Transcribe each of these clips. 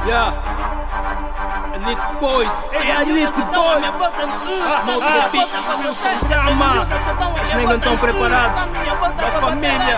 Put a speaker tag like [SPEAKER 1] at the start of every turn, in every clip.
[SPEAKER 1] Yeah. Elite Boys. Hey, Elite Boys. Modo beat. Calma. Os negros estão preparados. Da família.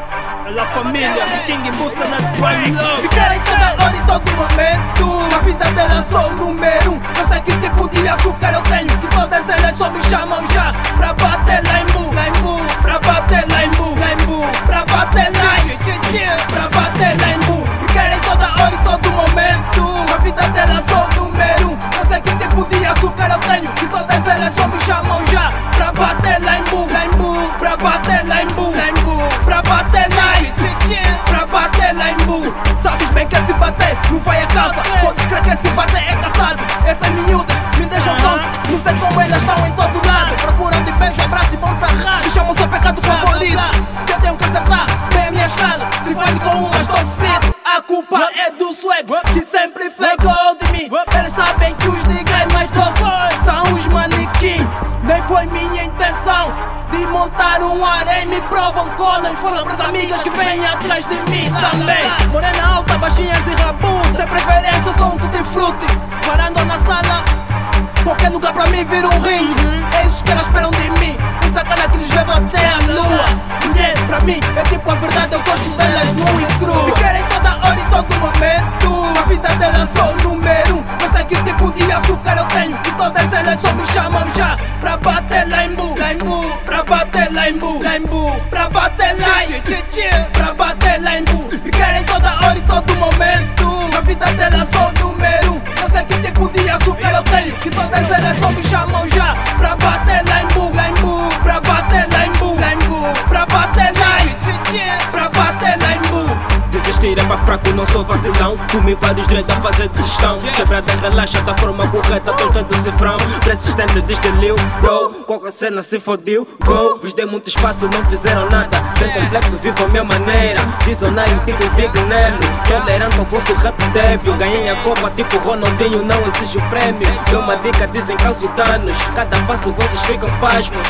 [SPEAKER 1] La família. King em busca na Prime Love.
[SPEAKER 2] Me querem toda hora e todo momento. A vida dela é só o número 1. Eu sei que tipo de açúcar eu tenho, que todas elas só me chamam já pra bater lá em Bu, lá em Bu, pra bater lá em Bu, lá em Bu, pra bater lá em pra bater lá em Bu. Me querem toda hora e todo momento. A vida dela é só o número 1. Eu sei que tipo de açúcar eu tenho, que todas elas só me chamam já pra bater lá em Bu, lá em Bu, pra bater lá em Bu, lá em Bu, pra bater lá em pra bater lá em Bu. Sabes bem que se bater não vai a casa. Podes crer que se bater é caçado. Essas miúdas me deixam tonto. Não sei como elas estão em todo lado. Procuram de beijo, abraço e bom tarrado. Me chamam seu pecado favorito, que eu tenho que acertar bem a minha escala. Se vai com uma estou frito. A culpa é do swag, que sempre flegou de mim. Eles sabem que os niggas mais doces são os manequins. Nem foi minha intenção de montar um harém. Me provam cola e falam pras amigas que vêm atrás de mim também. Morena alta, baixinhas e rabus. Sem preferência, sou um tutti frutti. Parando na sala, qualquer lugar pra mim vira um ringue. É isso que elas esperam de mim. Essa cara que lhes leva até a lua. Mulher, pra mim, é tipo a verdade. Eu gosto delas nu e cru. Me querem toda hora e todo momento. A vida delas é só o número 1. Eu sei que tipo de açúcar eu tenho, que todas elas só me chamam já pra bater lá em Bu, lá em Bu, pra bater lá em Bu, lá em Bu, pra bater lá em pra bater lá em Bu. Me querem toda hora e todo momento. A vida delas é só o número 1. Eu sei que tipo de açúcar eu tenho, que todas elas só me chamam já pra bater lá em Bu, lá em Bu, pra bater lá em Bu, lá em Bu, pra bater lá em pra bater lá em Bu.
[SPEAKER 1] Desistir é pra fraco, não sou vacilão. Comi vários dread a fazer digestão. Quebrada relaxa da forma correta, torta do cifrão. Persistente desde Lil Bro, qualquer cena se fodiu, go. Vos dei muito espaço, não fizeram nada. Sem complexo, vivo a minha maneira. Visionário tipo Big Nelly. Tolerante ao vosso rap débil. Ganhei a copa tipo Ronaldinho, não exige o prêmio. Deu uma dica, dizem causo danos. Cada passo vocês ficam pasmos.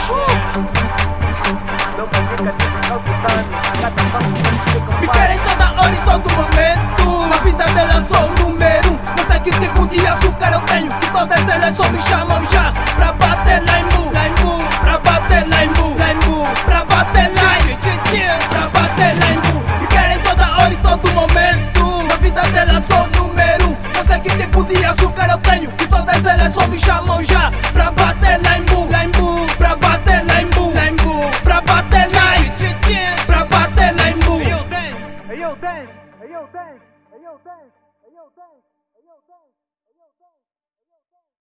[SPEAKER 1] Deu uma dica, dizem causo danos. Cada passo vocês ficam pasmos.
[SPEAKER 2] Me querem toda hora e todo momento. A vida dela é só o número 1. Eu sei que tipo de açúcar eu tenho, que todas elas só me chamam já pra bater lá em Bu, lá em Bu, pra bater lá em Bu, lá em Bu, pra bater lá em pra bater lá em Bu. Me querem toda hora e todo momento. A vida dela é só o número 1. Eu sei que tipo de açúcar eu tenho, que todas elas só me chamam já pra bater lá em Bu, lá em Bu, pra bater lá em Bu, lá em Bu, pra bater lá em pra bater lá em Bu.
[SPEAKER 3] Hey yo, dance. Hey yo, dance. Hey yo, dance. Hey yo, dance. Hey yo, dance. Hey yo, dance.